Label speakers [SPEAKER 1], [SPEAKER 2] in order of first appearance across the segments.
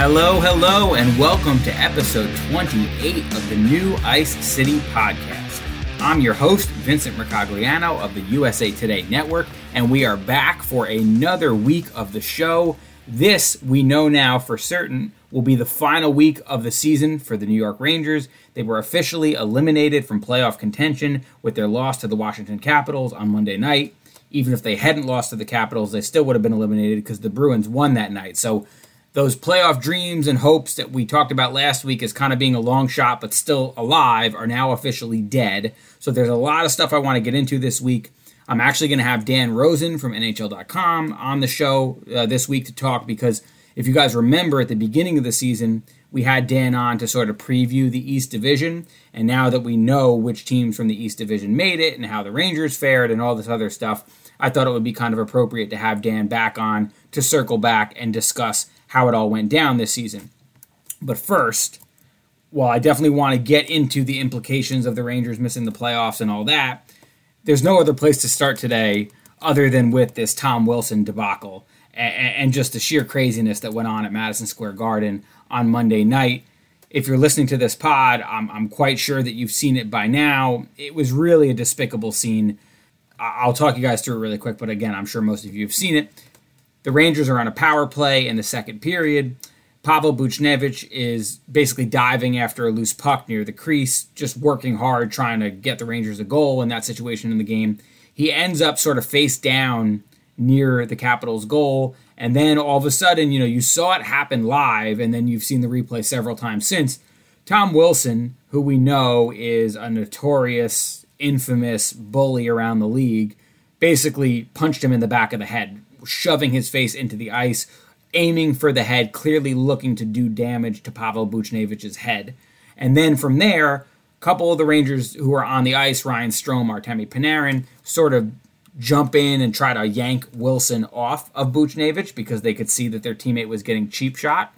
[SPEAKER 1] Hello, and welcome to episode 28 of the New Ice City podcast. I'm your host, Vincent Mercogliano of the USA Today Network, and we are back for another week of the show. This, we know now for certain, will be the final week of the season for the New York Rangers. They were officially eliminated from playoff contention with their loss to the Washington Capitals on Monday night. Even if they hadn't lost to the Capitals, they still would have been eliminated because the Bruins won that night. So those playoff dreams and hopes that we talked about last week as kind of being a long shot but still alive are now officially dead. So there's a lot of stuff I want to get into this week. I'm actually going to have Dan Rosen from NHL.com on the show this week to talk because if you guys remember at the beginning of the season, we had Dan on to sort of preview the East Division. And now that we know which teams from the East Division made it and how the Rangers fared and all this other stuff, I thought it would be kind of appropriate to have Dan back on to circle back and discuss how it all went down this season. But first, while I definitely want to get into the implications of the Rangers missing the playoffs and all that, there's no other place to start today other than with this Tom Wilson debacle and just the sheer craziness that went on at Madison Square Garden on Monday night. If you're listening to this pod, I'm quite sure that you've seen it by now. It was really a despicable scene. I'll talk you guys through it really quick, but again, I'm sure most of you have seen it. The Rangers are on a power play in the second period. Pavel Buchnevich is basically diving after a loose puck near the crease, just working hard, trying to get the Rangers a goal in that situation in the game. He ends up sort of face down near the Capitals' goal, and then all of a sudden, you saw it happen live, and then you've seen the replay several times since. Tom Wilson, who we know is a notorious, infamous bully around the league, basically punched him in the back of the head, shoving his face into the ice, aiming for the head, clearly looking to do damage to Pavel Buchnevich's head. And then from there, a couple of the Rangers who are on the ice, Ryan Strome, Artemi Panarin, sort of jump in and try to yank Wilson off of Buchnevich because they could see that their teammate was getting cheap shot.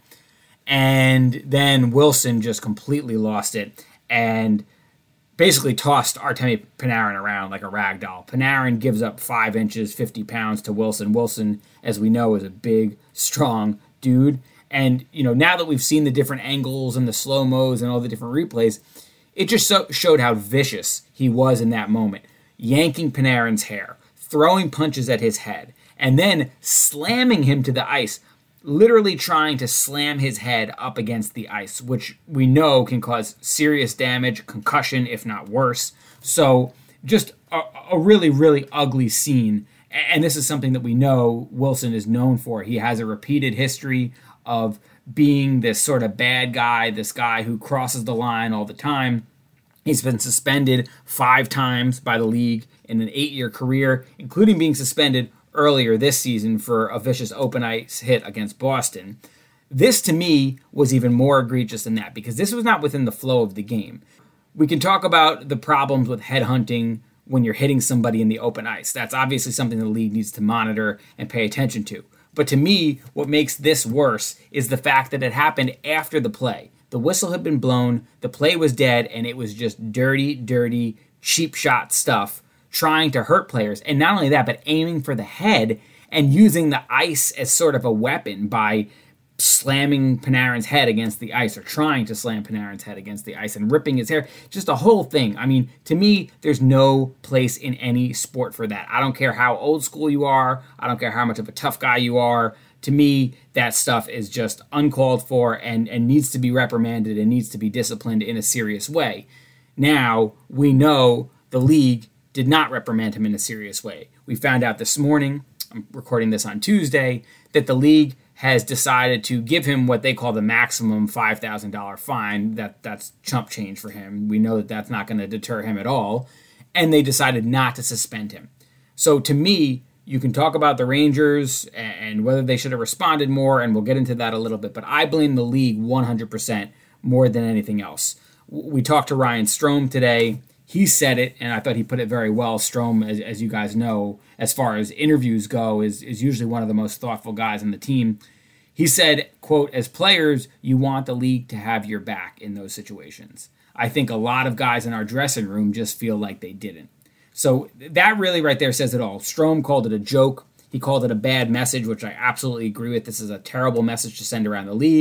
[SPEAKER 1] And then Wilson just completely lost it and basically tossed Artemi Panarin around like a rag doll. Panarin gives up 5 inches, 50 pounds to Wilson. Wilson, as we know, is a big, strong dude. And, now that we've seen the different angles and the slow-mos and all the different replays, it just showed how vicious he was in that moment. Yanking Panarin's hair, throwing punches at his head, and then slamming him to the ice, literally trying to slam his head up against the ice, which we know can cause serious damage, concussion, if not worse. So just a really, really ugly scene. And this is something that we know Wilson is known for. He has a repeated history of being this sort of bad guy, this guy who crosses the line all the time. He's been suspended 5 times by the league in an 8-year career, including being suspended earlier this season for a vicious open ice hit against Boston. This, to me, was even more egregious than that because this was not within the flow of the game. We can talk about the problems with headhunting when you're hitting somebody in the open ice. That's obviously something the league needs to monitor and pay attention to. But to me, what makes this worse is the fact that it happened after the play. The whistle had been blown, the play was dead, and it was just dirty, cheap shot stuff trying to hurt players. And not only that, but aiming for the head and using the ice as sort of a weapon by slamming Panarin's head against the ice or trying to slam Panarin's head against the ice and ripping his hair. Just a whole thing. I mean, to me, there's no place in any sport for that. I don't care how old school you are. I don't care how much of a tough guy you are. To me, that stuff is just uncalled for and needs to be reprimanded and needs to be disciplined in a serious way. Now, we know the league did not reprimand him in a serious way. We found out this morning, I'm recording this on Tuesday, that the league has decided to give him what they call the maximum $5,000 fine. That's chump change for him. We know that that's not going to deter him at all. And they decided not to suspend him. So to me, you can talk about the Rangers and whether they should have responded more, and we'll get into that a little bit. But I blame the league 100% more than anything else. We talked to Ryan Strome today. He said it, and I thought he put it very well. Strome, as you guys know, as far as interviews go, is usually one of the most thoughtful guys on the team. He said, quote, as players, you want the league to have your back in those situations. I think a lot of guys in our dressing room just feel like they didn't. So that really right there says it all. Strome called it a joke. He called it a bad message, which I absolutely agree with. This is a terrible message to send around the league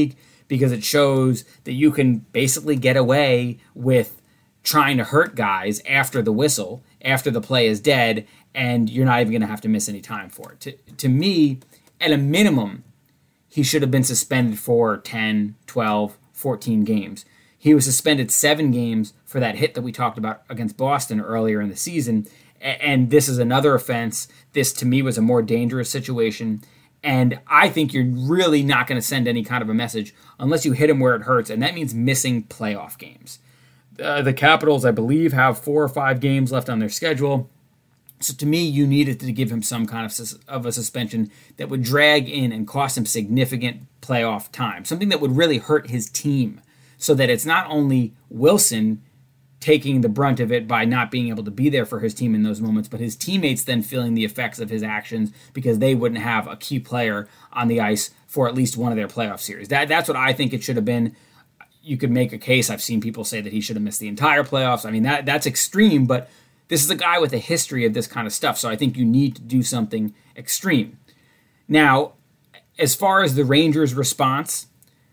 [SPEAKER 1] because it shows that you can basically get away with trying to hurt guys after the whistle, after the play is dead, and you're not even going to have to miss any time for it. To me, at a minimum, he should have been suspended for 10, 12, 14 games. He was suspended 7 games for that hit that we talked about against Boston earlier in the season, and this is another offense. This, to me, was a more dangerous situation, and I think you're really not going to send any kind of a message unless you hit him where it hurts, and that means missing playoff games. The Capitals, I believe, have 4 or 5 games left on their schedule. So to me, you needed to give him some kind of a suspension that would drag in and cost him significant playoff time, something that would really hurt his team, so that it's not only Wilson taking the brunt of it by not being able to be there for his team in those moments, but his teammates then feeling the effects of his actions because they wouldn't have a key player on the ice for at least one of their playoff series. That's what I think it should have been. You could make a case. I've seen people say that he should have missed the entire playoffs. I mean, that's extreme, but this is a guy with a history of this kind of stuff, so I think you need to do something extreme. Now, as far as the Rangers' response,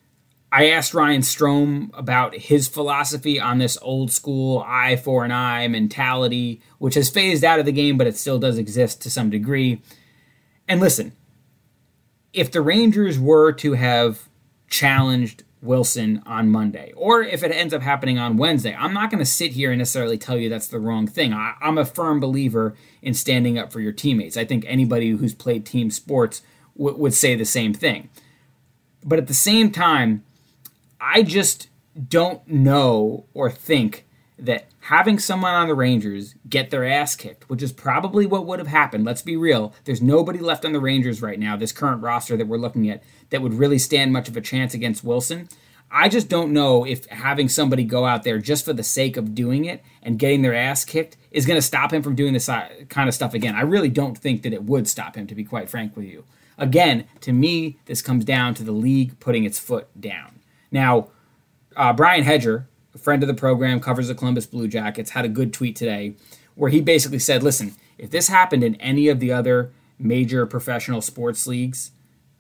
[SPEAKER 1] I asked Ryan Strome about his philosophy on this old school eye for an eye mentality, which has phased out of the game, but it still does exist to some degree. And listen, if the Rangers were to have challenged Wilson on Monday, or if it ends up happening on Wednesday, I'm not going to sit here and necessarily tell you that's the wrong thing. I'm a firm believer in standing up for your teammates. I think anybody who's played team sports would say the same thing. But at the same time, I just don't know or think that having someone on the Rangers get their ass kicked, which is probably what would have happened. Let's be real. There's nobody left on the Rangers right now, this current roster that we're looking at, that would really stand much of a chance against Wilson. I just don't know if having somebody go out there just for the sake of doing it and getting their ass kicked is going to stop him from doing this kind of stuff again. I really don't think that it would stop him, to be quite frank with you. Again, to me, this comes down to the league putting its foot down. Now, Brian Hedger, a friend of the program, covers the Columbus Blue Jackets, had a good tweet today where he basically said, listen, if this happened in any of the other major professional sports leagues,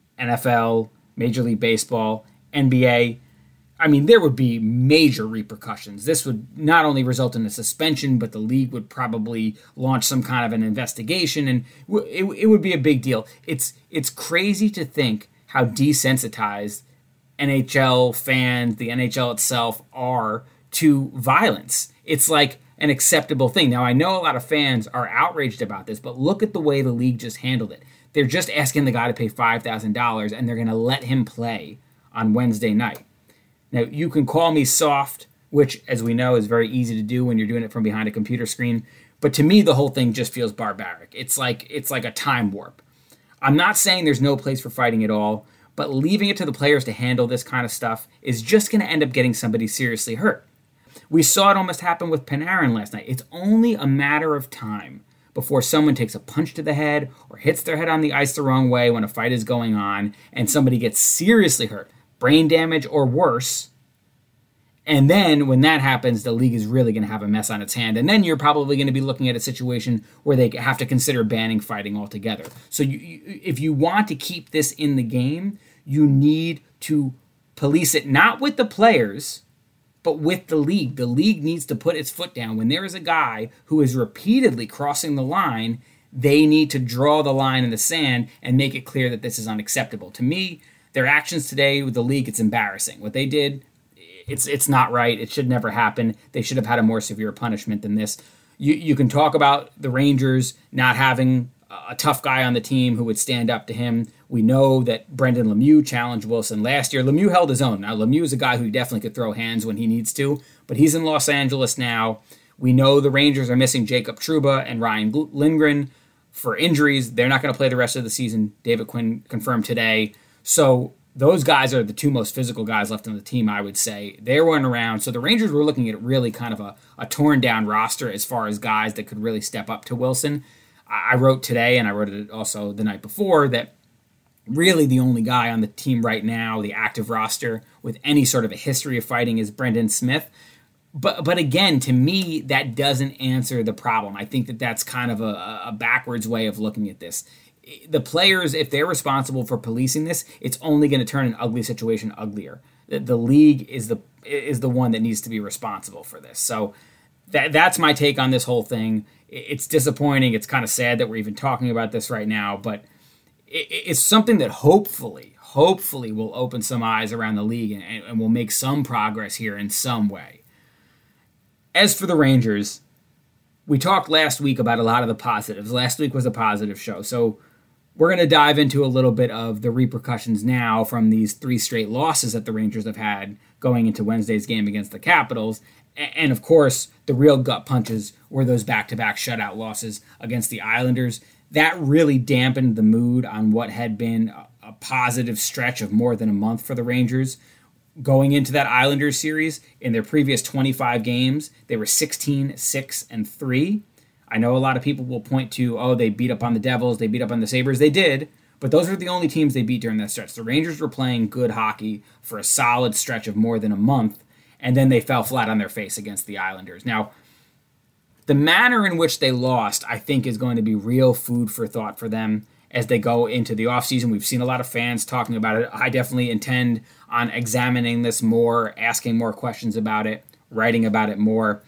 [SPEAKER 1] NFL, Major League Baseball, NBA, I mean, there would be major repercussions. This would not only result in a suspension, but the league would probably launch some kind of an investigation, and it would be a big deal. It's crazy to think how desensitized NHL fans, the NHL itself, are to violence. It's like an acceptable thing. Now, I know a lot of fans are outraged about this, but look at the way the league just handled it. They're just asking the guy to pay $5,000, and they're going to let him play on Wednesday night. Now, you can call me soft, which, as we know, is very easy to do when you're doing it from behind a computer screen, but to me, the whole thing just feels barbaric. It's like a time warp. I'm not saying there's no place for fighting at all, but leaving it to the players to handle this kind of stuff is just going to end up getting somebody seriously hurt. We saw it almost happen with Panarin last night. It's only a matter of time before someone takes a punch to the head or hits their head on the ice the wrong way when a fight is going on and somebody gets seriously hurt, brain damage or worse. And then when that happens, the league is really going to have a mess on its hand. And then you're probably going to be looking at a situation where they have to consider banning fighting altogether. So if you want to keep this in the game, you need to police it, not with the players, but with the league. The league needs to put its foot down. When there is a guy who is repeatedly crossing the line, they need to draw the line in the sand and make it clear that this is unacceptable. To me, their actions today with the league, it's embarrassing. What they did, it's not right. It should never happen. They should have had a more severe punishment than this. You can talk about the Rangers not having a tough guy on the team who would stand up to him. We know that Brendan Lemieux challenged Wilson last year. Lemieux held his own. Now, Lemieux is a guy who definitely could throw hands when he needs to, but he's in Los Angeles now. We know the Rangers are missing Jacob Trouba and Ryan Lindgren for injuries. They're not going to play the rest of the season. David Quinn confirmed today. So those guys are the two most physical guys left on the team, I would say. They weren't around. So the Rangers were looking at really kind of a torn down roster as far as guys that could really step up to Wilson. I wrote today, and I wrote it also the night before, that really the only guy on the team right now, the active roster, with any sort of a history of fighting is Brendan Smith. But again, to me, that doesn't answer the problem. I think that that's kind of a backwards way of looking at this. The players, if they're responsible for policing this, it's only going to turn an ugly situation uglier. the league is the one that needs to be responsible for this. So that's my take on this whole thing. It's disappointing. It's kind of sad that we're even talking about this right now, but it's something that hopefully will open some eyes around the league and will make some progress here in some way. As for the Rangers, we talked last week about a lot of the positives. Last week was a positive show, so we're going to dive into a little bit of the repercussions now from these 3 straight losses that the Rangers have had going into Wednesday's game against the Capitals. And of course, the real gut punches were those back-to-back shutout losses against the Islanders. That really dampened the mood on what had been a positive stretch of more than a month for the Rangers. Going into that Islanders series, in their previous 25 games, they were 16-6-3. I know a lot of people will point to, they beat up on the Devils, they beat up on the Sabres. They did, but those were the only teams they beat during that stretch. The Rangers were playing good hockey for a solid stretch of more than a month, and then they fell flat on their face against the Islanders. Now, the manner in which they lost, I think, is going to be real food for thought for them as they go into the offseason. We've seen a lot of fans talking about it. I definitely intend on examining this more, asking more questions about it, writing about it more.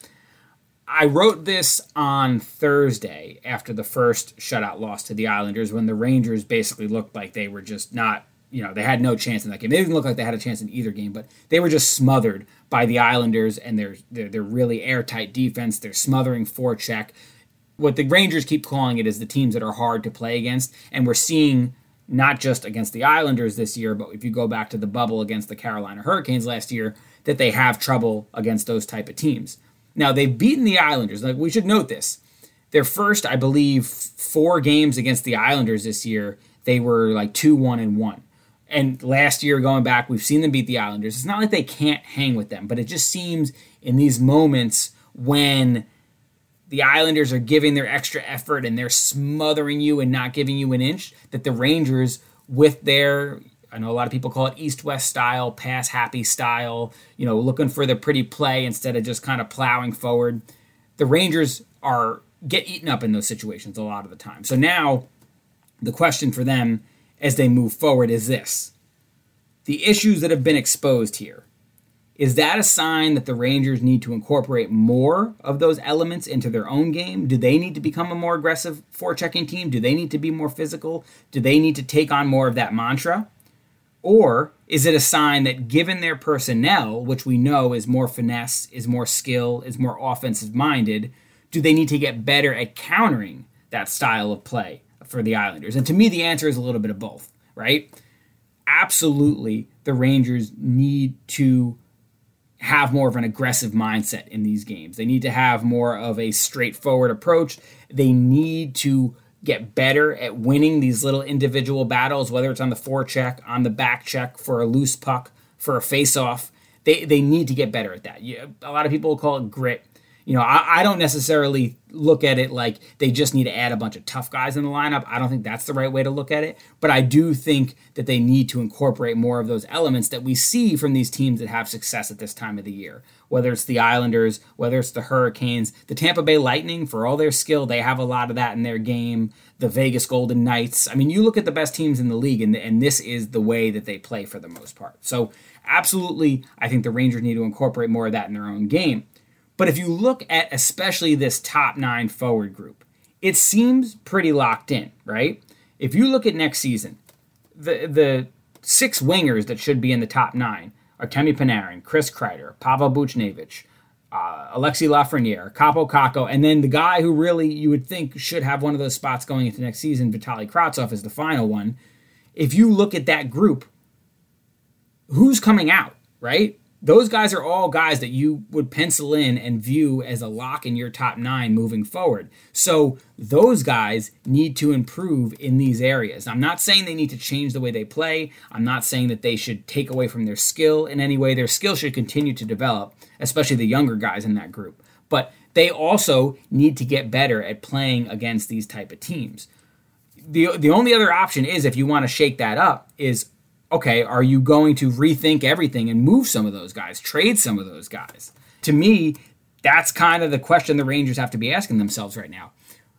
[SPEAKER 1] I wrote this on Thursday after the first shutout loss to the Islanders when the Rangers basically looked like they were just not, they had no chance in that game. They didn't look like they had a chance in either game, but they were just smothered by the Islanders and their really airtight defense, their smothering forecheck. What the Rangers keep calling it is the teams that are hard to play against, and we're seeing not just against the Islanders this year, but if you go back to the bubble against the Carolina Hurricanes last year, that they have trouble against those type of teams. Now, they've beaten the Islanders. We should note this. Their first, I believe, 4 games against the Islanders this year, they were 2-1-1. And last year, going back, we've seen them beat the Islanders. It's not like they can't hang with them, but it just seems in these moments when the Islanders are giving their extra effort and they're smothering you and not giving you an inch, that the Rangers, with their, I know a lot of people call it east-west style, pass-happy style, looking for the pretty play instead of just kind of plowing forward, the Rangers get eaten up in those situations a lot of the time. So now the question for them as they move forward is this. The issues that have been exposed here, is that a sign that the Rangers need to incorporate more of those elements into their own game? Do they need to become a more aggressive forechecking team? Do they need to be more physical? Do they need to take on more of that mantra? Or is it a sign that given their personnel, which we know is more finesse, is more skill, is more offensive-minded, do they need to get better at countering that style of play for the Islanders? And to me, the answer is a little bit of both, right? Absolutely, the Rangers need to have more of an aggressive mindset in these games. They need to have more of a straightforward approach. They need to get better at winning these little individual battles, whether it's on the forecheck, on the back check, for a loose puck, for a face-off. They need to get better at that. A lot of people will call it grit. I don't necessarily look at it like they just need to add a bunch of tough guys in the lineup. I don't think that's the right way to look at it. But I do think that they need to incorporate more of those elements that we see from these teams that have success at this time of the year. Whether it's the Islanders, whether it's the Hurricanes, the Tampa Bay Lightning, for all their skill, they have a lot of that in their game. The Vegas Golden Knights. I mean, you look at the best teams in the league, and this is the way that they play for the most part. So absolutely, I think the Rangers need to incorporate more of that in their own game. But if you look at especially this top 9 forward group, it seems pretty locked in, right? If you look at next season, the 6 wingers that should be in the top 9 are Temi Panarin, Chris Kreider, Pavel Buchnevich, Alexi Lafreniere, Kaapo Kakko, and then the guy who really you would think should have one of those spots going into next season, Vitaly Kravtsov, is the final one. If you look at that group, who's coming out, right? Those guys are all guys that you would pencil in and view as a lock in your top 9 moving forward. So those guys need to improve in these areas. I'm not saying they need to change the way they play. I'm not saying that they should take away from their skill in any way. Their skill should continue to develop, especially the younger guys in that group. But they also need to get better at playing against these type of teams. The only other option is, if you want to shake that up, is okay, are you going to rethink everything and move some of those guys, trade some of those guys? To me, that's kind of the question the Rangers have to be asking themselves right now.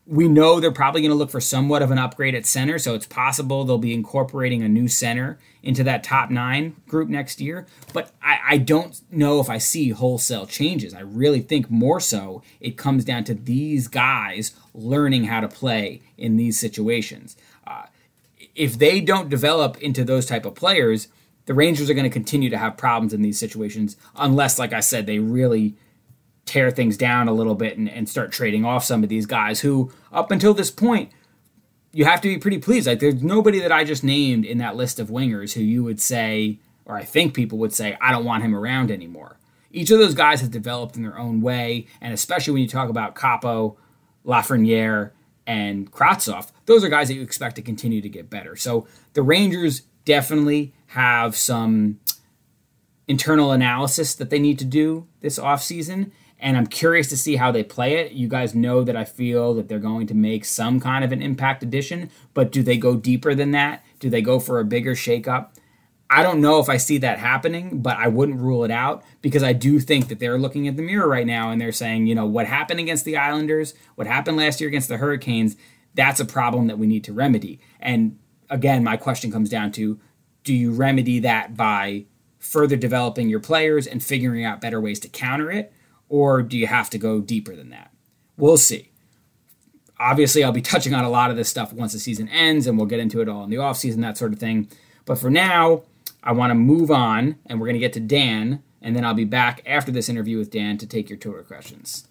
[SPEAKER 1] We know they're probably going to look for somewhat of an upgrade at center, so it's possible they'll be incorporating a new center into that top 9 group next year. But I don't know if I see wholesale changes. I really think more so it comes down to these guys learning how to play in these situations. If they don't develop into those type of players, the Rangers are going to continue to have problems in these situations unless, like I said, they really tear things down a little bit and start trading off some of these guys who, up until this point, you have to be pretty pleased. Like, there's nobody that I just named in that list of wingers who you would say, or I think people would say, I don't want him around anymore. Each of those guys has developed in their own way, and especially when you talk about Capo, Lafreniere, and Kravtsov, those are guys that you expect to continue to get better. So the Rangers definitely have some internal analysis that they need to do this offseason, and I'm curious to see how they play it. You guys know that I feel that they're going to make some kind of an impact addition, but do they go deeper than that? Do they go for a bigger shakeup? I don't know if I see that happening, but I wouldn't rule it out because I do think that they're looking at the mirror right now and they're saying, you know, what happened against the Islanders, what happened last year against the Hurricanes, that's a problem that we need to remedy. And again, my question comes down to, do you remedy that by further developing your players and figuring out better ways to counter it? Or do you have to go deeper than that? We'll see. Obviously, I'll be touching on a lot of this stuff once the season ends, and we'll get into it all in the offseason, that sort of thing. But for now, I want to move on, and we're going to get to Dan, and then I'll be back after this interview with Dan to take your Twitter questions.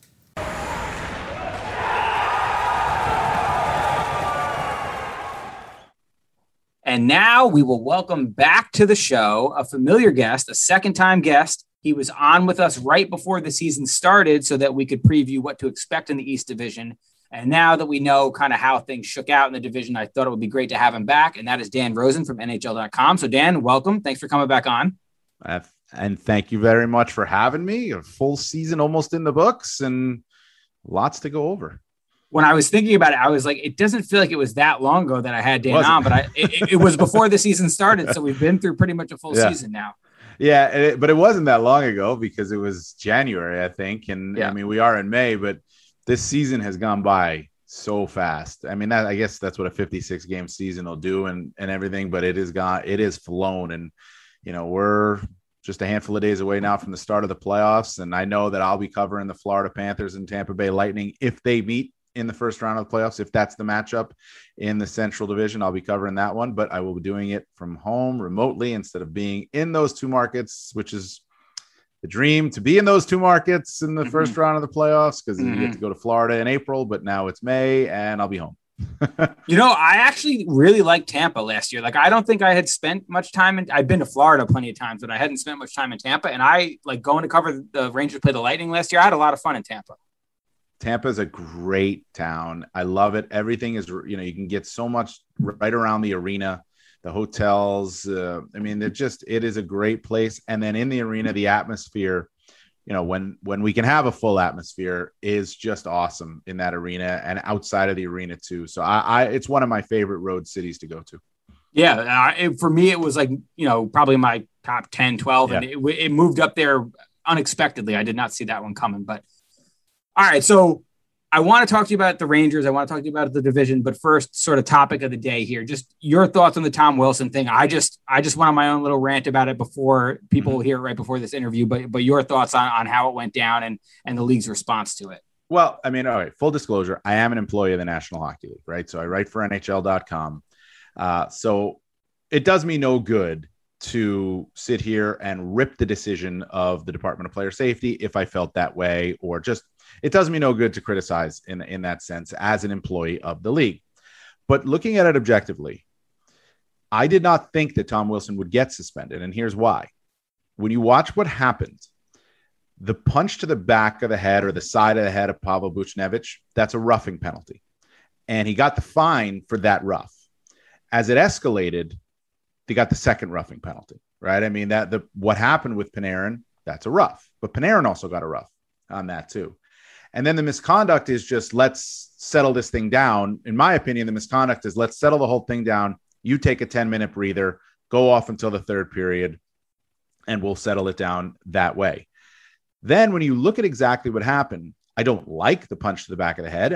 [SPEAKER 1] And now we will welcome back to the show a familiar guest, a second-time guest. He was on with us right before the season started so that we could preview what to expect in the East Division. And now that we know kind of how things shook out in the division, I thought it would be great to have him back. And that is Dan Rosen from NHL.com. So Dan, welcome. Thanks for coming back on.
[SPEAKER 2] And thank you very much for having me. A full season almost in the books and lots to go over.
[SPEAKER 1] When I was thinking about it, I was like, it doesn't feel like it was that long ago that I had Dan on, but it was before the season started. So we've been through pretty much a full season now.
[SPEAKER 2] Yeah, but it wasn't that long ago because it was January, I think. And I mean, we are in May, but this season has gone by so fast. I mean, I guess that's what a 56 game season will do and everything, but it is flown. And, you know, we're just a handful of days away now from the start of the playoffs. And I know that I'll be covering the Florida Panthers and Tampa Bay Lightning if they meet in the first round of the playoffs. If that's the matchup in the Central Division, I'll be covering that one, but I will be doing it from home remotely instead of being in those two markets, which is the dream, to be in those two markets in the first round of the playoffs, because you get to go to Florida in April, but now it's May and I'll be home.
[SPEAKER 1] You know, I actually really liked Tampa last year. Like, I don't think I had spent much time I've been to Florida plenty of times, but I hadn't spent much time in Tampa. And I like going to cover the Rangers play the Lightning last year. I had a lot of fun in Tampa.
[SPEAKER 2] Tampa is a great town. I love it. Everything is, you know, you can get so much right around the arena, the hotels. I mean, it is a great place. And then in the arena, the atmosphere, you know, when we can have a full atmosphere is just awesome in that arena and outside of the arena too. So it's one of my favorite road cities to go to.
[SPEAKER 1] Yeah. For me, it was like, you know, probably my top 10, 12, and it moved up there unexpectedly. I did not see that one coming, but all right. So I want to talk to you about the Rangers. I want to talk to you about the division, but first, sort of topic of the day here, just your thoughts on the Tom Wilson thing. I just went on my own little rant about it before people hear it right before this interview, but your thoughts on how it went down and the league's response to it.
[SPEAKER 2] Well, I mean, all right, full disclosure, I am an employee of the National Hockey League, right? So I write for NHL.com. So it does me no good to sit here and rip the decision of the Department of Player Safety if I felt that way, or just, it does me no good to criticize in that sense as an employee of the league. But looking at it objectively, I did not think that Tom Wilson would get suspended. And here's why. When you watch what happened, the punch to the back of the head or the side of the head of Pavel Buchnevich, that's a roughing penalty. And he got the fine for that rough. As it escalated, they got the second roughing penalty, right? I mean, what happened with Panarin, that's a rough. But Panarin also got a rough on that too. And then the misconduct is just, let's settle this thing down. In my opinion, the misconduct is, let's settle the whole thing down. You take a 10-minute breather, go off until the third period, and we'll settle it down that way. Then when you look at exactly what happened, I don't like the punch to the back of the head. And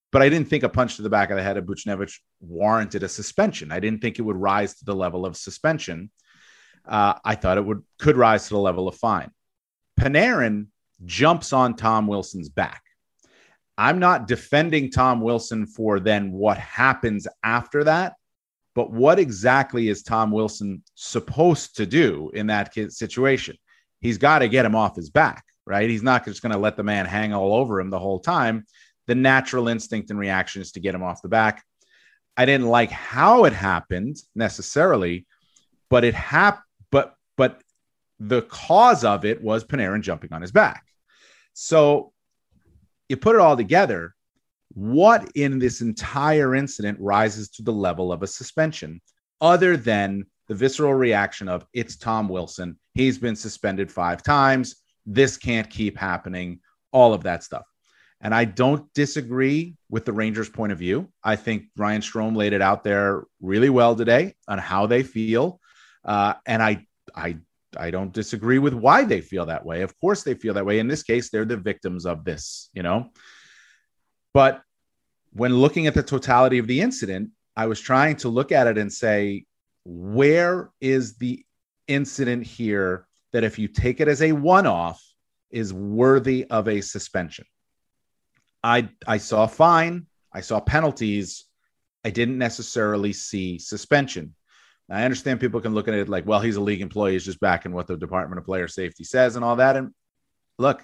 [SPEAKER 2] but I didn't think a punch to the back of the head of Buchnevich warranted a suspension. I didn't think it would rise to the level of suspension. I thought it could rise to the level of fine. Panarin jumps on Tom Wilson's back. I'm not defending Tom Wilson for then what happens after that, but what exactly is Tom Wilson supposed to do in that situation? He's got to get him off his back, right? He's not just going to let the man hang all over him the whole time. The natural instinct and reaction is to get him off the back. I didn't like how it happened necessarily, but it happened. But the cause of it was Panarin jumping on his back. So you put it all together. What in this entire incident rises to the level of a suspension, other than the visceral reaction of it's Tom Wilson? He's been suspended 5 times. This can't keep happening. All of that stuff. And I don't disagree with the Rangers' point of view. I think Ryan Strome laid it out there really well today on how they feel. And I don't disagree with why they feel that way. Of course they feel that way. In this case, they're the victims of this, But when looking at the totality of the incident, I was trying to look at it and say, where is the incident here that if you take it as a one-off is worthy of a suspension? I saw a fine. I saw penalties. I didn't necessarily see suspension. I understand people can look at it like, well, he's a league employee. He's just backing what the Department of Player Safety says and all that. And look,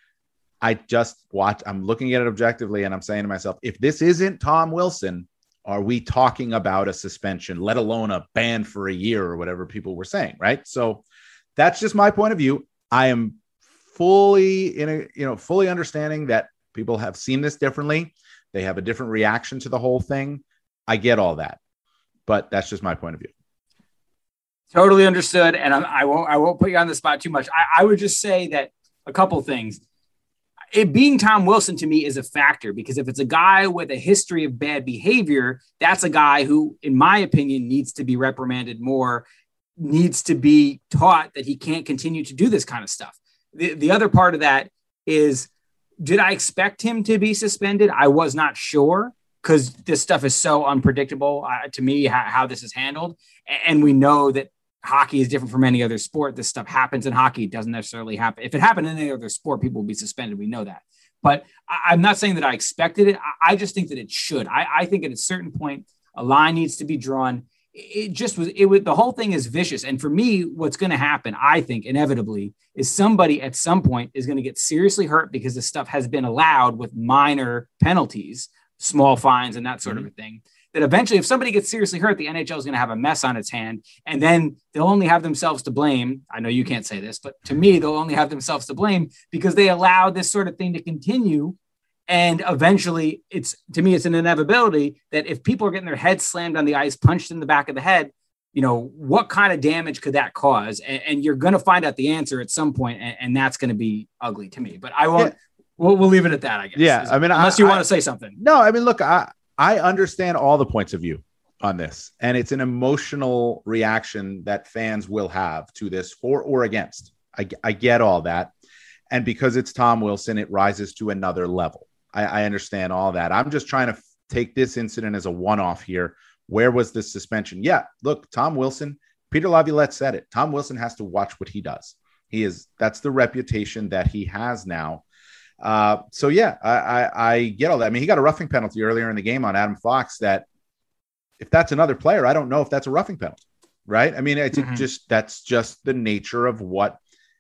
[SPEAKER 2] I'm looking at it objectively and I'm saying to myself, if this isn't Tom Wilson, are we talking about a suspension, let alone a ban for a year or whatever people were saying, right? So that's just my point of view. I am fully understanding that people have seen this differently. They have a different reaction to the whole thing. I get all that, but that's just my point of view.
[SPEAKER 1] Totally understood. And I won't put you on the spot too much. I would just say that a couple things. It being Tom Wilson to me is a factor, because if it's a guy with a history of bad behavior, that's a guy who, in my opinion, needs to be reprimanded more, needs to be taught that he can't continue to do this kind of stuff. The other part of that is, did I expect him to be suspended? I was not sure, because this stuff is so unpredictable to me, how this is handled. And we know that hockey is different from any other sport. This stuff happens in hockey. It doesn't necessarily happen. If it happened in any other sport, people would be suspended. We know that. But I'm not saying that I expected it. I just think that it should. I think at a certain point, a line needs to be drawn. The whole thing is vicious. And for me, what's going to happen, I think, inevitably, is somebody at some point is going to get seriously hurt because this stuff has been allowed with minor penalties, small fines and that sort of a thing. That eventually, if somebody gets seriously hurt, the NHL is going to have a mess on its hand, and then they'll only have themselves to blame. I know you can't say this, but to me, they'll only have themselves to blame because they allowed this sort of thing to continue. And eventually, it's an inevitability that if people are getting their heads slammed on the ice, punched in the back of the head, what kind of damage could that cause? And you're going to find out the answer at some point, and that's going to be ugly to me. But I won't. Yeah. We'll leave it at that, I guess.
[SPEAKER 2] Yeah,
[SPEAKER 1] unless you want to say something.
[SPEAKER 2] No, look, I understand all the points of view on this, and it's an emotional reaction that fans will have to this for or against. I get all that. And because it's Tom Wilson, it rises to another level. I understand all that. I'm just trying to take this incident as a one-off here. Where was the suspension? Yeah, look, Tom Wilson, Peter Laviolette said it. Tom Wilson has to watch what he does. That's the reputation that he has now. So yeah, I get all that. He got a roughing penalty earlier in the game on Adam Fox that if that's another player, I don't know if that's a roughing penalty, right? It's that's just the nature of what,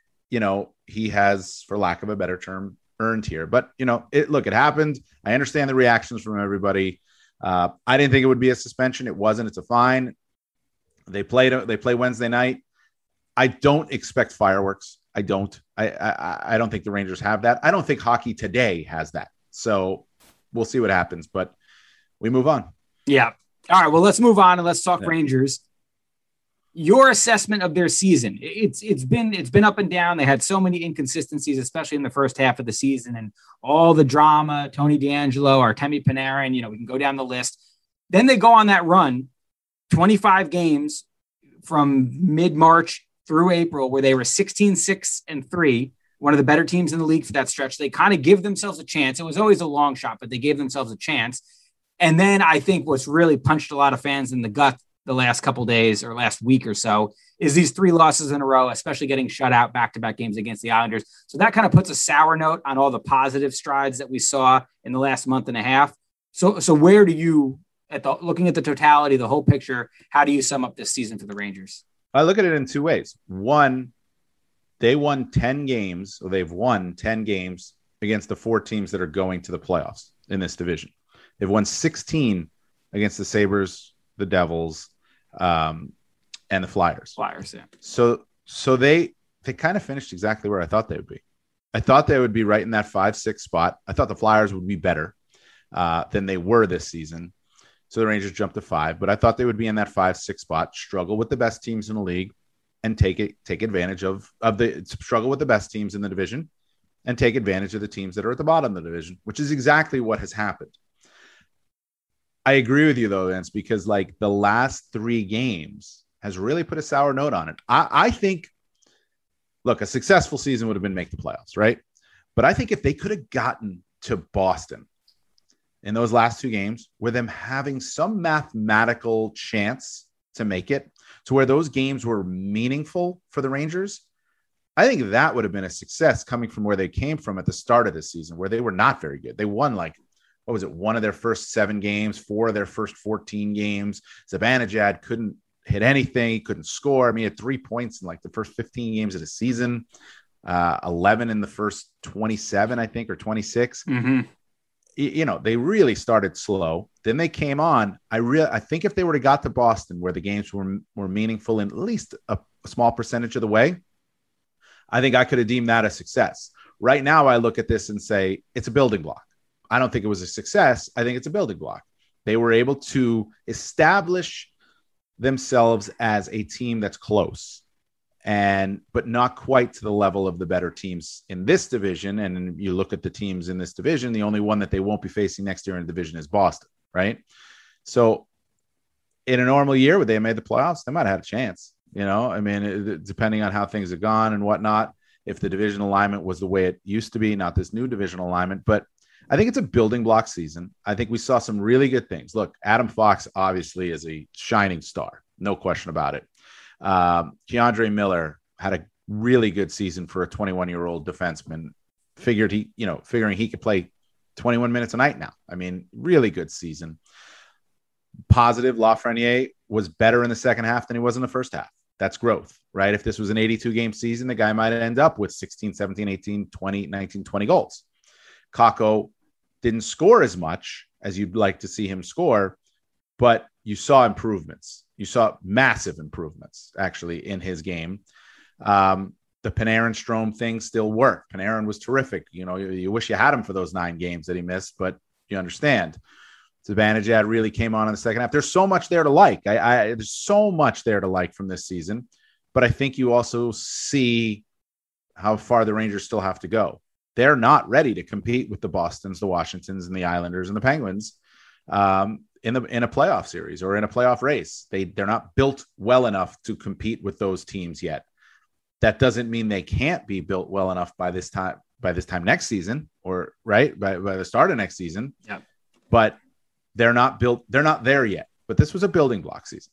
[SPEAKER 2] he has, for lack of a better term, earned here. But, it happened. I understand the reactions from everybody. I didn't think it would be a suspension. It wasn't. It's a fine. They play Wednesday night. I don't expect fireworks. I don't think the Rangers have that. I don't think hockey today has that. So we'll see what happens, but we move on.
[SPEAKER 1] Yeah. All right. Well, let's move on and let's talk Rangers. Your assessment of their season. It's been up and down. They had so many inconsistencies, especially in the first half of the season, and all the drama, Tony DeAngelo, Artemi Panarin, we can go down the list. Then they go on that run, 25 games from mid-March through April, where they were 16-6-3 one of the better teams in the league for that stretch. They kind of give themselves a chance. It was always a long shot, but they gave themselves a chance. And then I think what's really punched a lot of fans in the gut the last couple days or last week or so is these 3 losses in a row, especially getting shut out back-to-back games against the Islanders. So that kind of puts a sour note on all the positive strides that we saw in the last month and a half. So where do you, looking at the totality, the whole picture, how do you sum up this season for the Rangers?
[SPEAKER 2] I look at it in 2 ways. One, they won 10 games, or they've won 10 games against the 4 teams that are going to the playoffs in this division. They've won 16 against the Sabres, the Devils, and the Flyers.
[SPEAKER 1] Yeah.
[SPEAKER 2] So they kind of finished exactly where I thought they would be. I thought they would be right in that 5-6 spot. I thought the Flyers would be better than they were this season. So the Rangers jumped to 5, but I thought they would be in that 5-6 spot, struggle with the best teams in the league, and take advantage of the struggle with the best teams in the division and take advantage of the teams that are at the bottom of the division, which is exactly what has happened. I agree with you though, Vince, because like the last 3 games has really put a sour note on it. I think, look, a successful season would have been make the playoffs, right? But I think if they could have gotten to Boston in those last 2 games, where them having some mathematical chance to make it, to where those games were meaningful for the Rangers, I think that would have been a success coming from where they came from at the start of the season, where they were not very good. They won one of their first 7 games, 4 of their first 14 games. Zibanejad couldn't hit anything. He couldn't score. I mean, he had 3 points in like the first 15 games of the season, 11 in the first 27, I think, or 26.
[SPEAKER 1] Mm-hmm.
[SPEAKER 2] They really started slow. Then they came on. I think if they would have got to Boston, where the games were meaningful in at least a small percentage of the way, I think I could have deemed that a success. Right now, I look at this and say it's a building block. I don't think it was a success. I think it's a building block. They were able to establish themselves as a team that's close, but not quite to the level of the better teams in this division. And you look at the teams in this division, the only one that they won't be facing next year in the division is Boston, right? So in a normal year, would they have made the playoffs? They might have had a chance, I mean, depending on how things have gone and whatnot, if the division alignment was the way it used to be, not this new division alignment. But I think it's a building block season. I think we saw some really good things. Look, Adam Fox obviously is a shining star, no question about it. Keandre Miller had a really good season for a 21-year-old defenseman. Figuring he could play 21 minutes a night now. I mean, really good season. Positive, Lafreniere was better in the second half than he was in the first half. That's growth, right? If this was an 82-game season, the guy might end up with 16, 17, 18, 20, 19, 20 goals. Kakko didn't score as much as you'd like to see him score, but you saw improvements. You saw massive improvements, actually, in his game. The Panarin-Strome thing still worked. Panarin was terrific. You wish you had him for those 9 games that he missed, but you understand. Zibanejad really came on in the second half. There's so much there to like. There's so much there to like from this season, but I think you also see how far the Rangers still have to go. They're not ready to compete with the Bostons, the Washingtons, and the Islanders and the Penguins in a playoff series or in a playoff race. They're not built well enough to compete with those teams yet. That doesn't mean they can't be built well enough by this time next season, or right by the start of next season.
[SPEAKER 1] Yeah.
[SPEAKER 2] But they're not built. They're not there yet. But this was a building block season.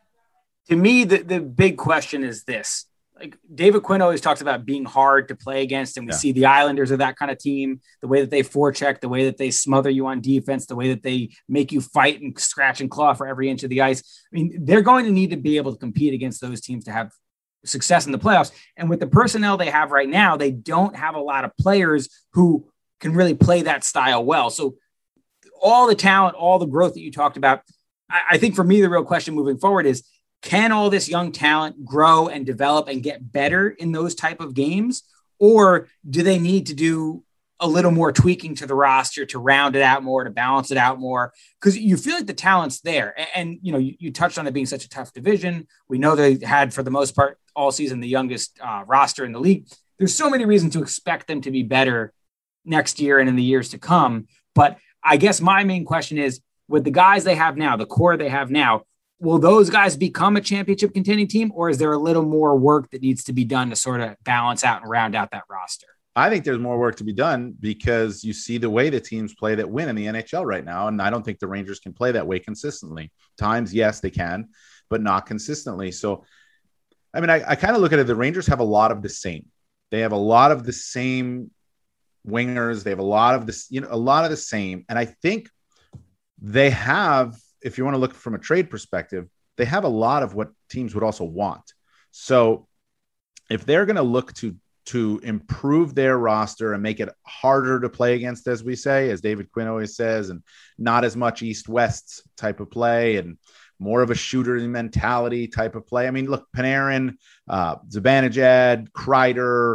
[SPEAKER 1] To me, the big question is this. Like David Quinn always talks about being hard to play against, and we see the Islanders are that kind of team, the way that they forecheck, the way that they smother you on defense, the way that they make you fight and scratch and claw for every inch of the ice. I mean, they're going to need to be able to compete against those teams to have success in the playoffs. And with the personnel they have right now, they don't have a lot of players who can really play that style well. So all the talent, all the growth that you talked about, I think for me, the real question moving forward is, can all this young talent grow and develop and get better in those type of games? Or do they need to do a little more tweaking to the roster to round it out more, to balance it out more? Because you feel like the talent's there. And you touched on it being such a tough division. We know they had, for the most part, all season, the youngest roster in the league. There's so many reasons to expect them to be better next year and in the years to come. But I guess my main question is, with the guys they have now, the core they have now, will those guys become a championship contending team, or is there a little more work that needs to be done to sort of balance out and round out that roster?
[SPEAKER 2] I think there's more work to be done because you see the way the teams play that win in the NHL right now. And I don't think the Rangers can play that way consistently. Times, yes, they can, but not consistently. So, I mean, I kind of look at it. The Rangers have a lot of the same. They have a lot of the same wingers. They have a lot of this, a lot of the same. And I think they have, if you want to look from a trade perspective, they have a lot of what teams would also want. So if they're going to look to improve their roster and make it harder to play against, as we say, as David Quinn always says, and not as much East-West type of play and more of a shooter mentality type of play. I mean, look, Panarin, Zibanejad, Kreider,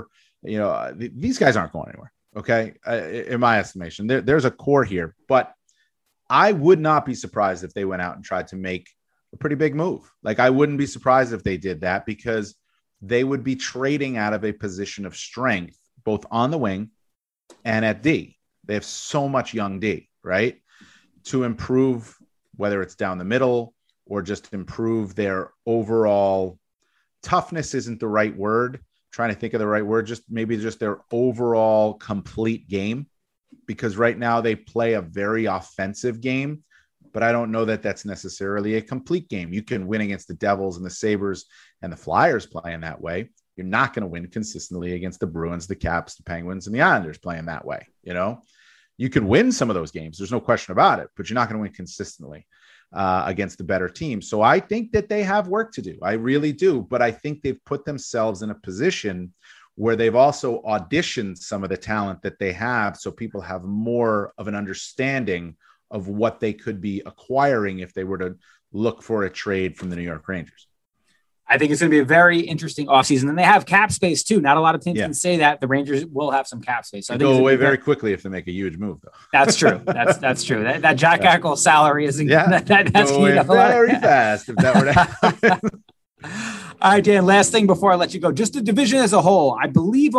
[SPEAKER 2] these guys aren't going anywhere. Okay. In my estimation, there's a core here, but I would not be surprised if they went out and tried to make a pretty big move. Like, I wouldn't be surprised if they did that, because they would be trading out of a position of strength, both on the wing and at D. They have so much young D, right? To improve, whether it's down the middle or just improve their overall toughness isn't the right word. Trying to think of the right word, just their overall complete game, because right now they play a very offensive game, but I don't know that that's necessarily a complete game. You can win against the Devils and the Sabres and the Flyers playing that way. You're not going to win consistently against the Bruins, the Caps, the Penguins, and the Islanders playing that way. You can win some of those games. There's no question about it, but you're not going to win consistently against the better team. So I think that they have work to do. I really do. But I think they've put themselves in a position where they've also auditioned some of the talent that they have, so people have more of an understanding of what they could be acquiring if they were to look for a trade from the New York Rangers.
[SPEAKER 1] I think it's going to be a very interesting offseason. And they have cap space too. Not a lot of teams can say that. The Rangers will have some cap space. So I think
[SPEAKER 2] go away very quickly if they make a huge move, though.
[SPEAKER 1] That's true. That's true. That Jack Eichel salary isn't that's
[SPEAKER 2] go away very fast if that were to happen.
[SPEAKER 1] All right, Dan, last thing before I let you go, just the division as a whole. I believe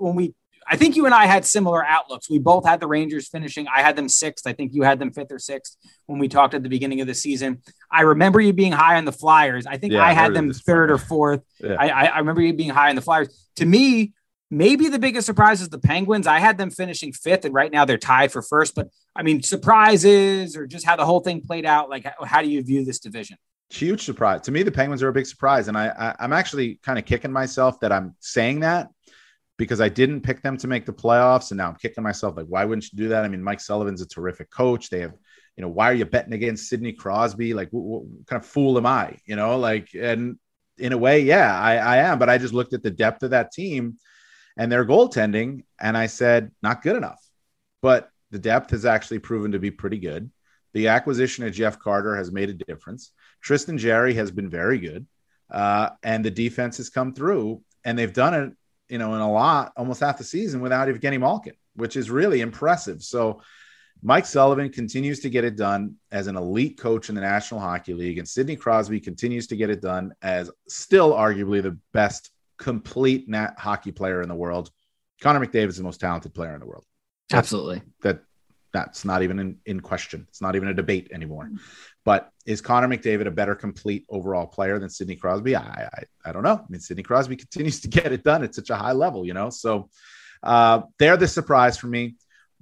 [SPEAKER 1] I think you and I had similar outlooks. We both had the Rangers finishing. I had them 6th. I think you had them 5th or 6th when we talked at the beginning of the season. I remember you being high on the Flyers. I think I had them 3rd or 4th. Yeah. I remember you being high on the Flyers. To me, maybe the biggest surprise is the Penguins. I had them finishing 5th, and right now they're tied for 1st. But, I mean, surprises or just how the whole thing played out, like, how do you view this division?
[SPEAKER 2] Huge surprise. To me, the Penguins are a big surprise, and I'm actually kind of kicking myself that I'm saying that, because I didn't pick them to make the playoffs. And now I'm kicking myself. Like, why wouldn't you do that? I mean, Mike Sullivan's a terrific coach. They have, why are you betting against Sidney Crosby? Like, what kind of fool am I? And in a way, I am. But I just looked at the depth of that team and their goaltending, and I said, not good enough. But the depth has actually proven to be pretty good. The acquisition of Jeff Carter has made a difference. Tristan Jarry has been very good. And the defense has come through, and they've done it, in a lot, almost half the season without Evgeny Malkin, which is really impressive. So Mike Sullivan continues to get it done as an elite coach in the National Hockey League, and Sidney Crosby continues to get it done as still arguably the best complete hockey player in the world. Connor McDavid is the most talented player in the world.
[SPEAKER 1] Absolutely.
[SPEAKER 2] That's not even in question. It's not even a debate anymore. But is Connor McDavid a better complete overall player than Sidney Crosby? I don't know. I mean, Sidney Crosby continues to get it done at such a high level, So they're the surprise for me.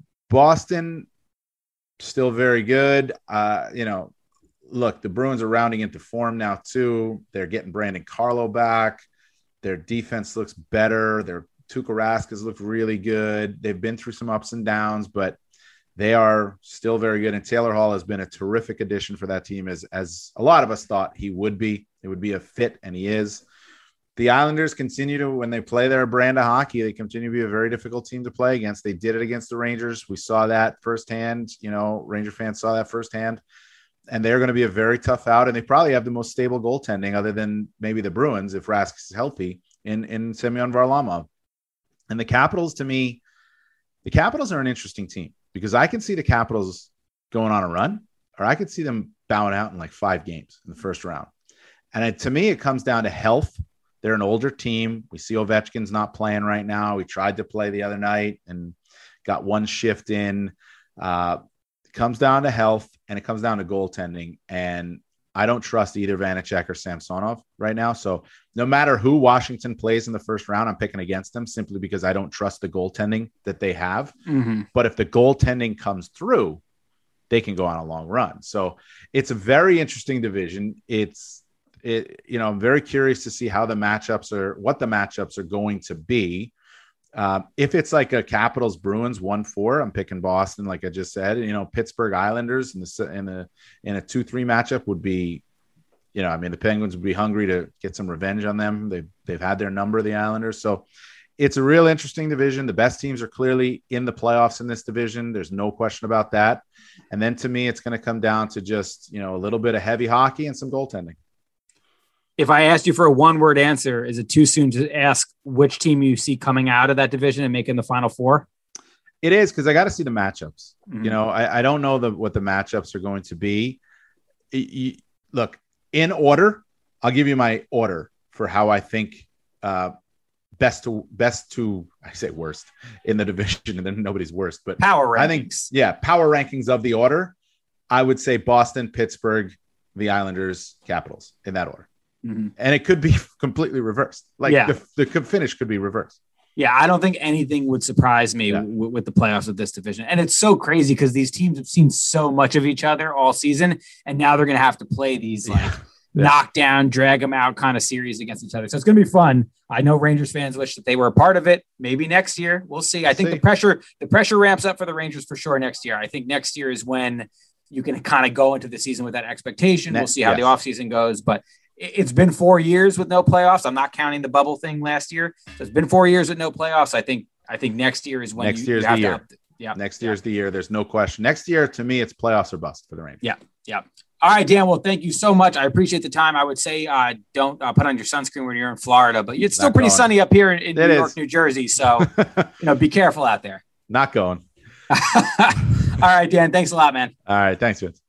[SPEAKER 2] Boston, still very good. Look, the Bruins are rounding into form now too. They're getting Brandon Carlo back. Their defense looks better. Their Tuukka Rask look really good. They've been through some ups and downs, but they are still very good. And Taylor Hall has been a terrific addition for that team, as a lot of us thought he would be. It would be a fit, and he is. The Islanders continue to, when they play their brand of hockey, they continue to be a very difficult team to play against. They did it against the Rangers. We saw that firsthand. Ranger fans saw that firsthand. And they're going to be a very tough out. And they probably have the most stable goaltending, other than maybe the Bruins, if Rask is healthy, in Semyon Varlamov. And the Capitals, to me, the Capitals are an interesting team, because I can see the Capitals going on a run, or I could see them bowing out in like 5 games in the first round. And to me, it comes down to health. They're an older team. We see Ovechkin's not playing right now. We tried to play the other night and got one shift in. It comes down to health, and it comes down to goaltending. And I don't trust either Vanecek or Samsonov right now. So no matter who Washington plays in the first round, I'm picking against them simply because I don't trust the goaltending that they have.
[SPEAKER 1] Mm-hmm.
[SPEAKER 2] But if the goaltending comes through, they can go on a long run. So it's a very interesting division. I'm very curious to see what the matchups are going to be. If it's like a Capitals Bruins 1-4, I'm picking Boston, like I just said. Pittsburgh Islanders in a 2-3 matchup would be, the Penguins would be hungry to get some revenge on them. They've had their number, the Islanders. So it's a real interesting division. The best teams are clearly in the playoffs in this division. There's no question about that. And then to me, it's going to come down to just, a little bit of heavy hockey and some goaltending.
[SPEAKER 1] If I asked you for a one-word answer, is it too soon to ask which team you see coming out of that division and making the Final Four?
[SPEAKER 2] It is, because I got to see the matchups.
[SPEAKER 1] Mm-hmm.
[SPEAKER 2] I don't know what the matchups are going to be. Look, in order, I'll give you my order for how I think best to I say worst in the division, and then nobody's worst, but
[SPEAKER 1] power rankings.
[SPEAKER 2] I think, power rankings of the order. I would say Boston, Pittsburgh, the Islanders, Capitals in that order.
[SPEAKER 1] Mm-hmm.
[SPEAKER 2] And it could be completely reversed. The finish could be reversed.
[SPEAKER 1] Yeah, I don't think anything would surprise me with the playoffs of this division. And it's so crazy because these teams have seen so much of each other all season, and now they're going to have to play these knockdown, drag them out kind of series against each other. So it's going to be fun. I know Rangers fans wish that they were a part of it. Maybe next year. We'll see. I think the pressure ramps up for the Rangers for sure next year. I think next year is when you can kind of go into the season with that expectation. We'll see how the offseason goes, but it's been 4 years with no playoffs. I'm not counting the bubble thing last year. So it's been 4 years with no playoffs. I think next year is when
[SPEAKER 2] next year's the year.
[SPEAKER 1] Next
[SPEAKER 2] year's the year. There's no question. Next year, to me, it's playoffs or bust for the Rangers.
[SPEAKER 1] Yeah. All right, Dan. Well, thank you so much. I appreciate the time. I would say don't put on your sunscreen when you're in Florida, but it's still pretty sunny up here in New York, New Jersey. So, be careful out there.
[SPEAKER 2] Not going.
[SPEAKER 1] All right, Dan. Thanks a lot, man.
[SPEAKER 2] All right. Thanks, Vince.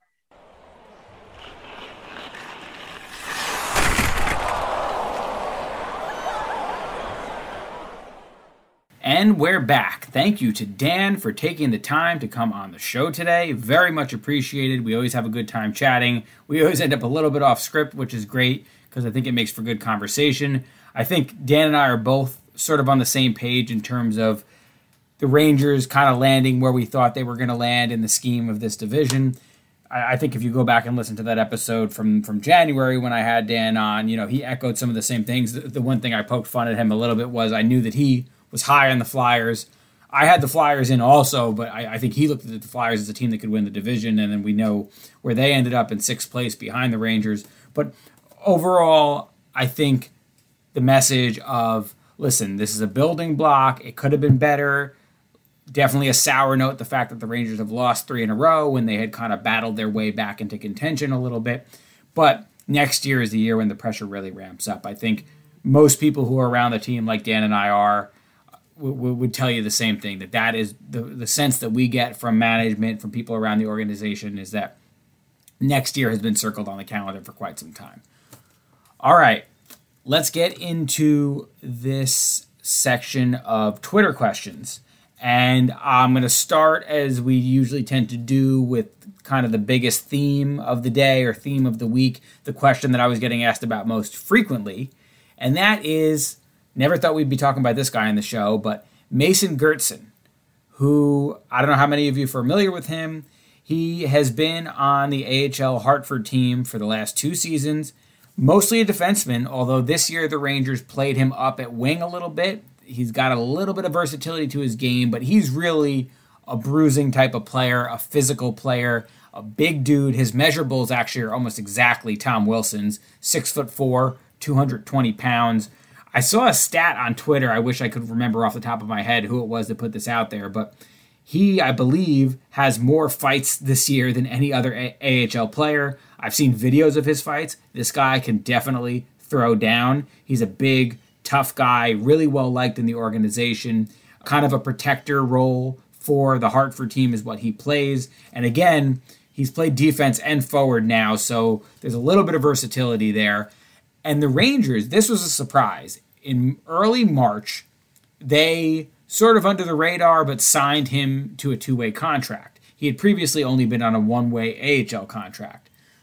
[SPEAKER 1] And we're back. Thank you to Dan for taking the time to come on the show today. Very much appreciated. We always have a good time chatting. We always end up a little bit off script, which is great because I think it makes for good conversation. I think Dan and I are both sort of on the same page in terms of the Rangers kind of landing where we thought they were going to land in the scheme of this division. I think if you go back and listen to that episode from January when I had Dan on, he echoed some of the same things. The one thing I poked fun at him a little bit was I knew that he was high on the Flyers. I had the Flyers in also, but I think he looked at the Flyers as a team that could win the division, and then we know where they ended up in sixth place behind the Rangers. But overall, I think the message of, listen, this is a building block. It could have been better. Definitely a sour note, the fact that the Rangers have lost 3 in a row when they had kind of battled their way back into contention a little bit. But next year is the year when the pressure really ramps up. I think most people who are around the team, like Dan and I are, would tell you the same thing, that is the sense that we get from management, from people around the organization, is that next year has been circled on the calendar for quite some time. All right, let's get into this section of Twitter questions. And I'm going to start, as we usually tend to do, with kind of the biggest theme of the day or theme of the week, the question that I was getting asked about most frequently. And that is, never thought we'd be talking about this guy on the show, but Mason Gertson, who, I don't know how many of you are familiar with him. He has been on the AHL Hartford team for the last 2 seasons, mostly a defenseman, although this year the Rangers played him up at wing a little bit. He's got a little bit of versatility to his game, but he's really a bruising type of player, a physical player, a big dude. His measurables actually are almost exactly Tom Wilson's, 6'4", 220 pounds. I saw a stat on Twitter. I wish I could remember off the top of my head who it was that put this out there, but he, I believe, has more fights this year than any other AHL player. I've seen videos of his fights. This guy can definitely throw down. He's a big, tough guy, really well liked in the organization. Kind of a protector role for the Hartford team is what he plays. And again, he's played defense and forward now, so there's a little bit of versatility there. And the Rangers, this was a surprise. In early March, they sort of under the radar, but signed him to a 2-way contract. He had previously only been on a 1-way AHL contract.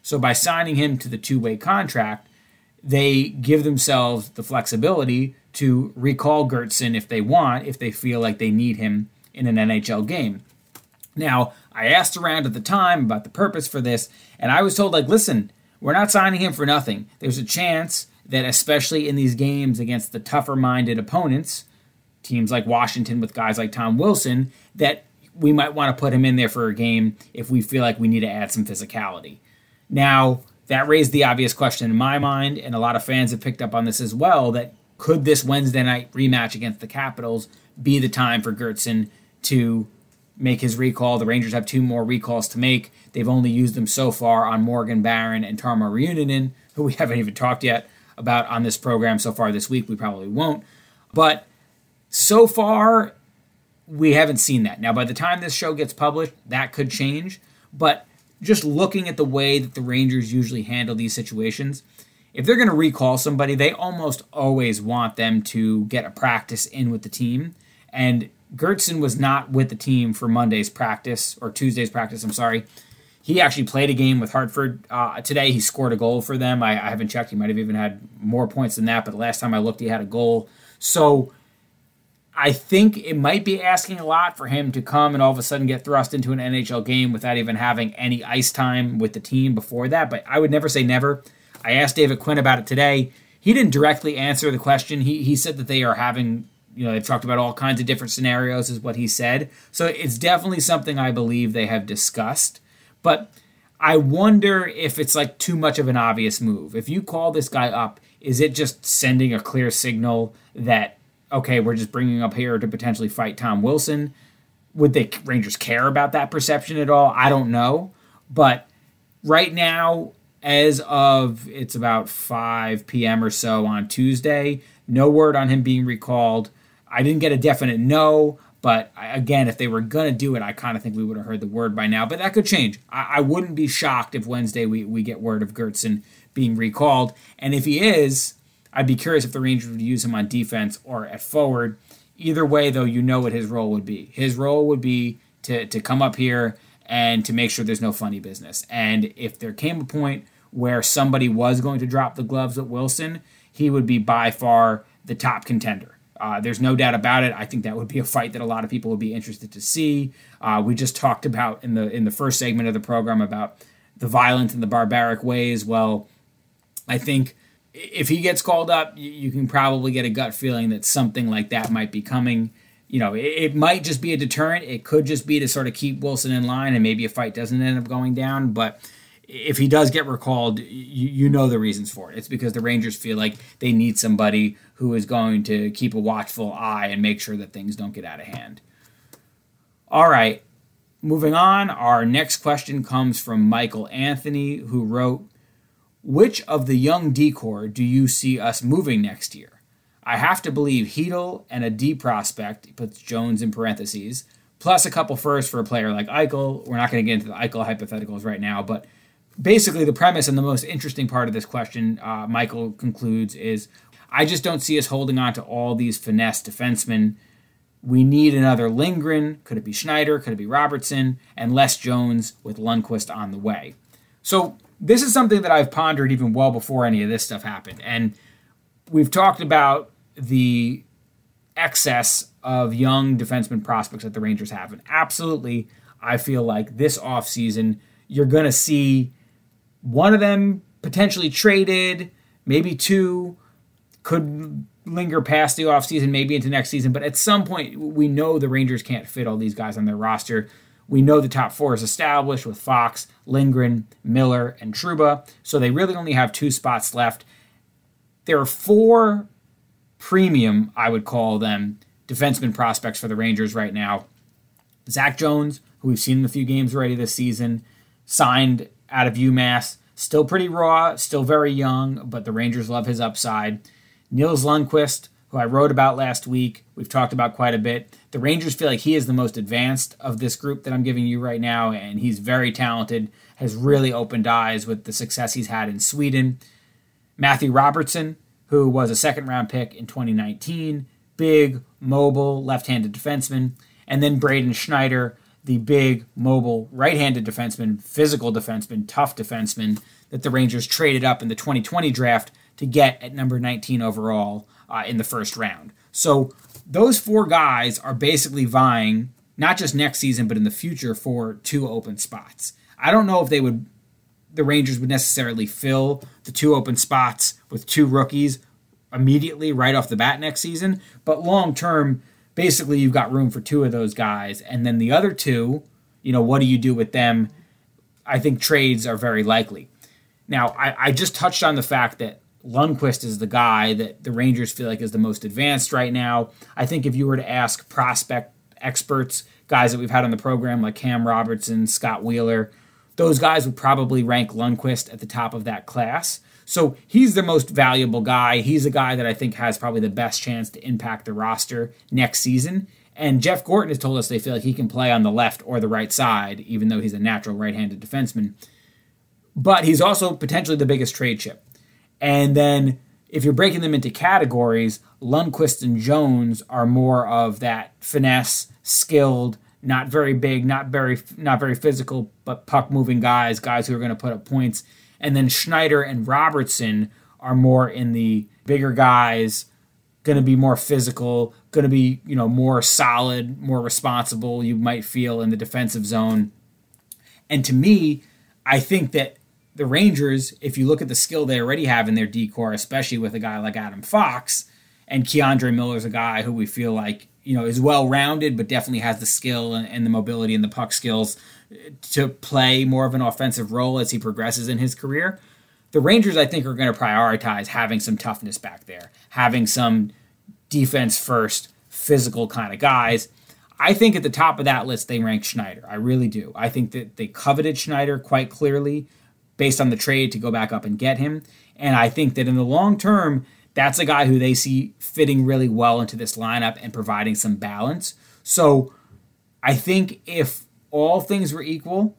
[SPEAKER 1] So by signing him to the two-way contract, they give themselves the flexibility to recall Gertson if they want, if they feel like they need him in an NHL game. Now, I asked around at the time about the purpose for this, and I was told, listen, we're not signing him for nothing. There's a chance that, especially in these games against the tougher-minded opponents, teams like Washington with guys like Tom Wilson, that we might want to put him in there for a game if we feel like we need to add some physicality. Now, that raised the obvious question in my mind, and a lot of fans have picked up on this as well, that could this Wednesday night rematch against the Capitals be the time for Gertson to make his recall? The Rangers have 2 more recalls to make. They've only used them so far on Morgan Barron and Tarmo Reunanen, who we haven't even talked yet about on this program so far this week. We probably won't. But so far, we haven't seen that. Now, by the time this show gets published, that could change. But just looking at the way that the Rangers usually handle these situations, if they're going to recall somebody, they almost always want them to get a practice in with the team. And Gertson was not with the team for Monday's practice, or Tuesday's practice, I'm sorry. He actually played a game with Hartford today. He scored a goal for them. I haven't checked. He might have even had more points than that, but the last time I looked, he had a goal. So I think it might be asking a lot for him to come and all of a sudden get thrust into an NHL game without even having any ice time with the team before that. But I would never say never. I asked David Quinn about it today. He didn't directly answer the question. He said that they are having, they've talked about all kinds of different scenarios is what he said. So it's definitely something I believe they have discussed. But I wonder if it's too much of an obvious move. If you call this guy up, is it just sending a clear signal that, okay, we're just bringing up here to potentially fight Tom Wilson? Would the Rangers care about that perception at all? I don't know. But right now, as of it's about 5 p.m. or so on Tuesday, no word on him being recalled. I didn't get a definite no, but again, if they were going to do it, I kind of think we would have heard the word by now. But that could change. I wouldn't be shocked if Wednesday we get word of Gertson being recalled. And if he is, I'd be curious if the Rangers would use him on defense or at forward. Either way, though, what his role would be. His role would be to come up here and to make sure there's no funny business. And if there came a point where somebody was going to drop the gloves at Wilson, he would be by far the top contender. There's no doubt about it. I think that would be a fight that a lot of people would be interested to see. We just talked about in the first segment of the program about the violent and the barbaric ways. Well, I think if he gets called up, you can probably get a gut feeling that something like that might be coming. It might just be a deterrent. It could just be to sort of keep Wilson in line and maybe a fight doesn't end up going down. But if he does get recalled, you know the reasons for it. It's because the Rangers feel like they need somebody who is going to keep a watchful eye and make sure that things don't get out of hand. All right, moving on. Our next question comes from Michael Anthony, who wrote, which of the young D-core do you see us moving next year? I have to believe Hedl and a D prospect, he puts Jones in parentheses, plus a couple firsts for a player like Eichel. We're not going to get into the Eichel hypotheticals right now, but basically the premise and the most interesting part of this question, Michael concludes, is I just don't see us holding on to all these finesse defensemen. We need another Lindgren. Could it be Schneider? Could it be Robertson? And Les Jones with Lundqvist on the way. So this is something that I've pondered even well before any of this stuff happened. And we've talked about the excess of young defenseman prospects that the Rangers have. And absolutely, I feel like this offseason, you're going to see one of them potentially traded, maybe 2 could linger past the offseason, maybe into next season. But at some point, we know the Rangers can't fit all these guys on their roster. We know the top 4 is established with Fox, Lindgren, Miller, and Trouba. So they really only have 2 spots left. There are 4 premium, I would call them, defenseman prospects for the Rangers right now. Zach Jones, who we've seen in a few games already this season, signed out of UMass. Still pretty raw, still very young, but the Rangers love his upside. Nils Lundqvist, who I wrote about last week, we've talked about quite a bit. The Rangers feel like he is the most advanced of this group that I'm giving you right now, and he's very talented, has really opened eyes with the success he's had in Sweden. Matthew Robertson, who was a second-round pick in 2019, big, mobile, left-handed defenseman. And then Braden Schneider, the big, mobile, right-handed defenseman, physical defenseman, tough defenseman that the Rangers traded up in the 2020 draft to get at number 19 overall in the first round. So those 4 guys are basically vying, not just next season, but in the future for 2 open spots. I don't know if the Rangers would necessarily fill the 2 open spots with 2 rookies immediately right off the bat next season, but long term, basically you've got room for 2 of those guys, and then the other 2, what do you do with them? I think trades are very likely. Now, I just touched on the fact that Lundqvist is the guy that the Rangers feel like is the most advanced right now. I think if you were to ask prospect experts, guys that we've had on the program like Cam Robertson, Scott Wheeler, those guys would probably rank Lundqvist at the top of that class. So he's the most valuable guy. He's a guy that I think has probably the best chance to impact the roster next season. And Jeff Gorton has told us they feel like he can play on the left or the right side, even though he's a natural right-handed defenseman. But he's also potentially the biggest trade chip. And then if you're breaking them into categories, Lundqvist and Jones are more of that finesse, skilled, not very big, not very physical, but puck-moving guys who are going to put up points. And then Schneider and Robertson are more in the bigger guys, going to be more physical, going to be, more solid, more responsible, you might feel, in the defensive zone. And to me, I think that the Rangers, if you look at the skill they already have in their decor, especially with a guy like Adam Fox, and Keandre Miller's a guy who we feel like, is well-rounded, but definitely has the skill and the mobility and the puck skills to play more of an offensive role as he progresses in his career. The Rangers, I think, are going to prioritize having some toughness back there, having some defense-first, physical kind of guys. I think at the top of that list, they rank Schneider. I really do. I think that they coveted Schneider quite clearly based on the trade to go back up and get him. And I think that in the long term, that's a guy who they see fitting really well into this lineup and providing some balance. So I think if all things were equal,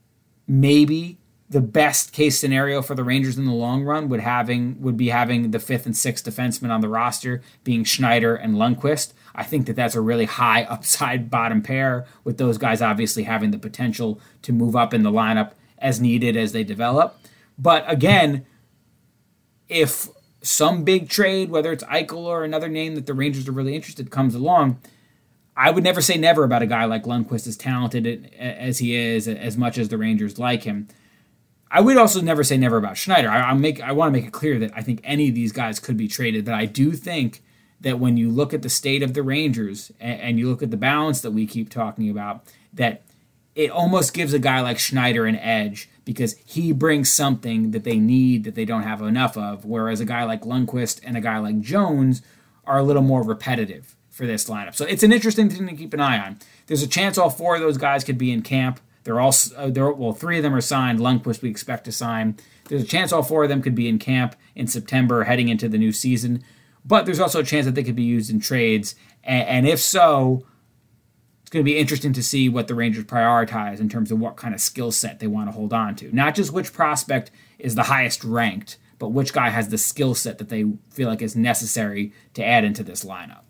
[SPEAKER 1] maybe the best case scenario for the Rangers in the long run would be having the 5th and 6th defensemen on the roster being Schneider and Lundqvist. I think that that's a really high upside bottom pair, with those guys obviously having the potential to move up in the lineup as needed as they develop. But again, if some big trade, whether it's Eichel or another name that the Rangers are really interested, comes along, I would never say never about a guy like Lundqvist, as talented as he is, as much as the Rangers like him. I would also never say never about Schneider. I want to make it clear that I think any of these guys could be traded, but I do think that when you look at the state of the Rangers and you look at the balance that we keep talking about, that it almost gives a guy like Schneider an edge because he brings something that they need that they don't have enough of, whereas a guy like Lundqvist and a guy like Jones are a little more repetitive for this lineup. So it's an interesting thing to keep an eye on. There's a chance all 4 of those guys could be in camp. They're all 3 of them are signed. Lundqvist we expect to sign. There's a chance all 4 of them could be in camp in September heading into the new season. But there's also a chance that they could be used in trades. And if so, it's going to be interesting to see what the Rangers prioritize in terms of what kind of skill set they want to hold on to. Not just which prospect is the highest ranked, but which guy has the skill set that they feel like is necessary to add into this lineup.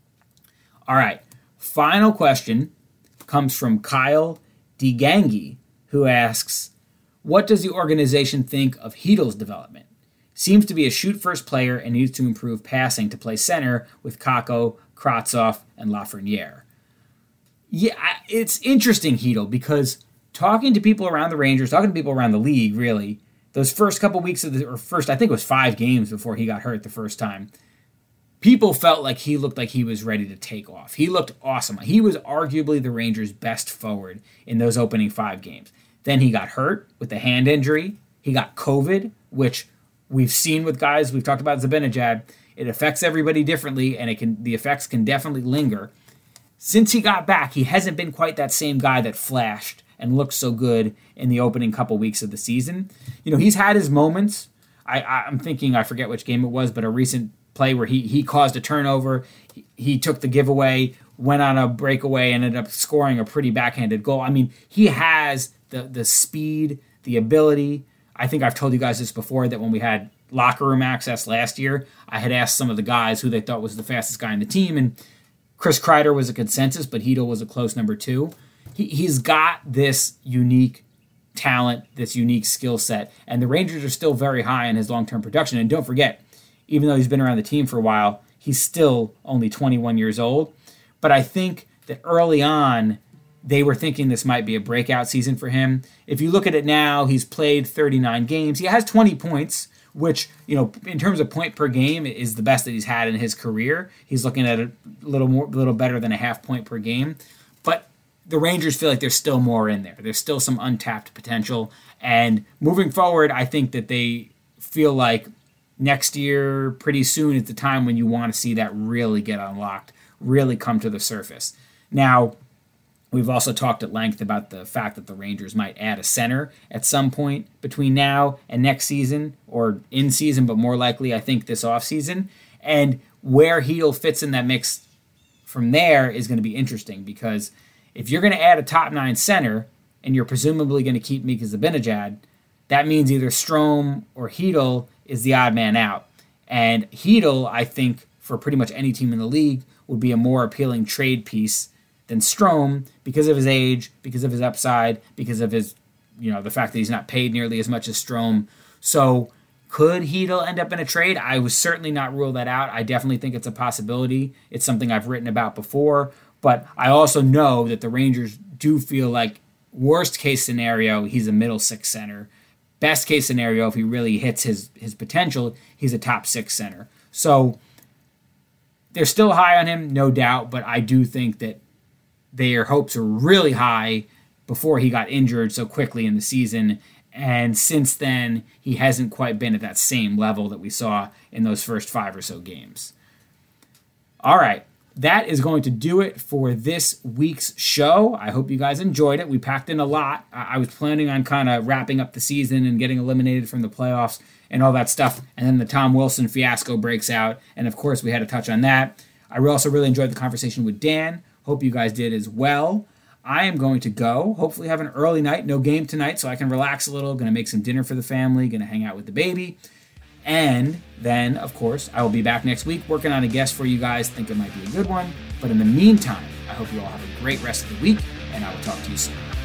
[SPEAKER 1] All right, final question comes from Kyle DeGangi, who asks, what does the organization think of Chytil's development? Seems to be a shoot-first player and needs to improve passing to play center with Kakko, Kravtsov, and Lafreniere. Yeah, it's interesting, Chytil, because talking to people around the Rangers, talking to people around the league, really, those first couple weeks of I think it was 5 games before he got hurt the first time, people felt like he looked like he was ready to take off. He looked awesome. He was arguably the Rangers' best forward in those opening 5 games. Then he got hurt with the hand injury. He got COVID, which we've seen with guys. We've talked about Zibanejad. It affects everybody differently, and the effects can definitely linger. Since he got back, he hasn't been quite that same guy that flashed and looked so good in the opening couple weeks of the season. He's had his moments. I'm thinking, I forget which game it was, but a recent play where he caused a turnover. He took the giveaway, went on a breakaway, and ended up scoring a pretty backhanded goal. I mean, he has the speed, the ability. I think I've told you guys this before, that when we had locker room access last year, I had asked some of the guys who they thought was the fastest guy in the team, and Chris Kreider was a consensus, but Chytil was a close number 2. he's got this unique talent, this unique skill set, and the Rangers are still very high on his long-term production. And don't forget, even though he's been around the team for a while, he's still only 21 years old. But I think that early on, they were thinking this might be a breakout season for him. If you look at it now, he's played 39 games. He has 20 points, which, in terms of point per game, is the best that he's had in his career. He's looking at a little better than a half point per game. But the Rangers feel like there's still more in there. There's still some untapped potential. And moving forward, I think that they feel like next year, pretty soon, is the time when you want to see that really get unlocked, really come to the surface. Now, we've also talked at length about the fact that the Rangers might add a center at some point between now and next season, or in season, but more likely, I think, this offseason. And where Chytil fits in that mix from there is going to be interesting, because if you're going to add a top 9 center and you're presumably going to keep Mika Zibanejad, that means either Strome or Chytil is the odd man out. And Chytil, I think, for pretty much any team in the league, would be a more appealing trade piece than Strome, because of his age, because of his upside, because of his, the fact that he's not paid nearly as much as Strome. So could Chytil end up in a trade? I would certainly not rule that out. I definitely think it's a possibility. It's something I've written about before. But I also know that the Rangers do feel like, worst case scenario, he's a middle 6 center. Best case scenario, if he really hits his potential, he's a top 6 center. So they're still high on him, no doubt, but I do think that their hopes are really high before he got injured so quickly in the season. And since then, he hasn't quite been at that same level that we saw in those first 5 or so games. All right, that is going to do it for this week's show. I hope you guys enjoyed it. We packed in a lot. I was planning on kind of wrapping up the season and getting eliminated from the playoffs and all that stuff. And then the Tom Wilson fiasco breaks out. And of course, we had to touch on that. I also really enjoyed the conversation with Dan. Hope you guys did as well. I am going to go, hopefully have an early night, no game tonight, so I can relax a little. Going to make some dinner for the family, going to hang out with the baby. And then, of course, I will be back next week working on a guest for you guys. Think it might be a good one. But in the meantime, I hope you all have a great rest of the week, and I will talk to you soon.